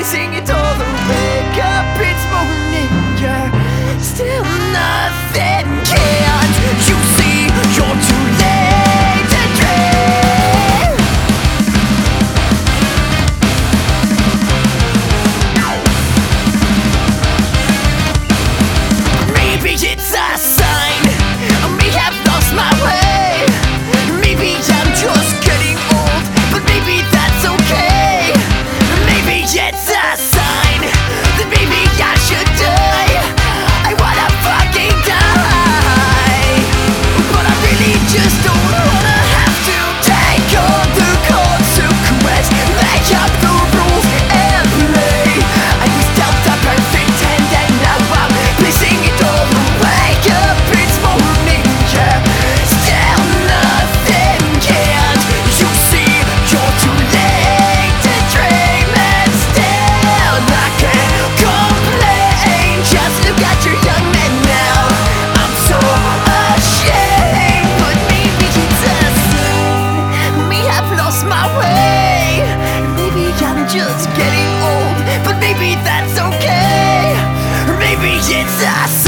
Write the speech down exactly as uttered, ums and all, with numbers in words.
placing it all the wake up, it's morning, yeah. Still nothing can't you see, you're too late to dream. Maybe it's a sign, I may have lost my way. Maybe I'm just getting old, but maybe that's okay. Maybe it's a sign that maybe I should die. I wanna fucking die, but I really just don't wanna have to take all the consequence. Make up the rules and play. I was dealt a perfect hand and now I'm placing it all the wake up, it's morning, yeah. Still nothing can't you see, you're too late to dream. And still I can't complain, just look at your young man now. I'm so ashamed, but maybe it's a sign me have lost my way. Maybe I'm just getting old, but maybe that's okay. Maybe it's a sign